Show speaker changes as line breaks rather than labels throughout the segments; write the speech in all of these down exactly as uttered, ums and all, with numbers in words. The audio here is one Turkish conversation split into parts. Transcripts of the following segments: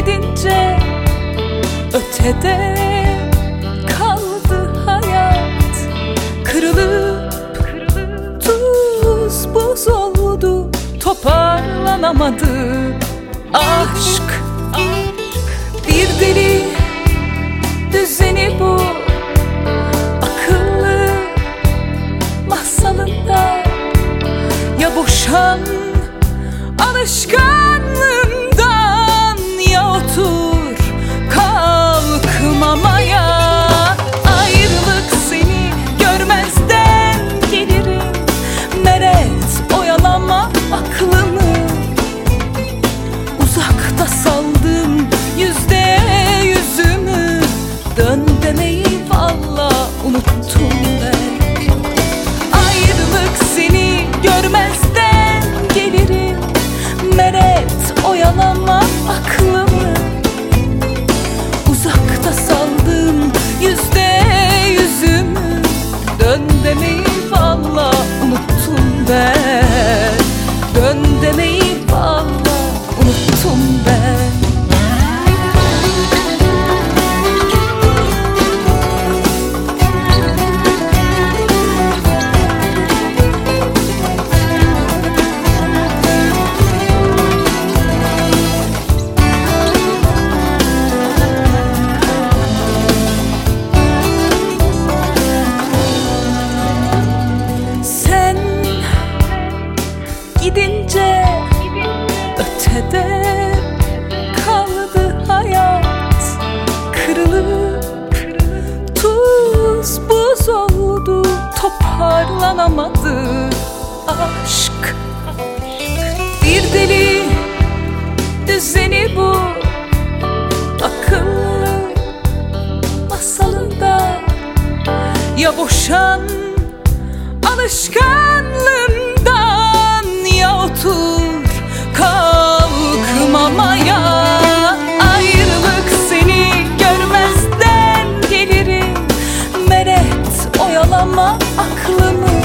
gidince ötede kaldı hayat. Kırılıp tuz buz oldu, toparlanamadı aşk. Bir deli düzeni bu akıllı masalında. Ya boşan alışkanlığımdan, ya otur kalkmamaya. Ayrılık seni görmezden gelirim, meret oyalama aklımı. Uzakta saldım yüzde yüzümü, dön demeyi valla unuttum ben. Ayrılık seni görmezden gelirim, meret oyalama aklımı. Uzakta saldım yüzde yüzümü, dön demeyi valla unuttum ben. Dön demeyi valla unuttum ben. Gidince ötede kaldı hayat. Kırılıp tuz buz oldu, toparlanamadı aşk. Bir deli düzeni bu akıllı masalında. Ya boşan alışkanlığımdan, ya otur kalkmamaya. Ayrılık seni görmezden gelirim, meret oyalama aklımı.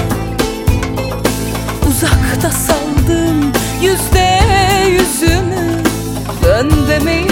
Uzakta saldım yüzde yüzümü, dön demeyi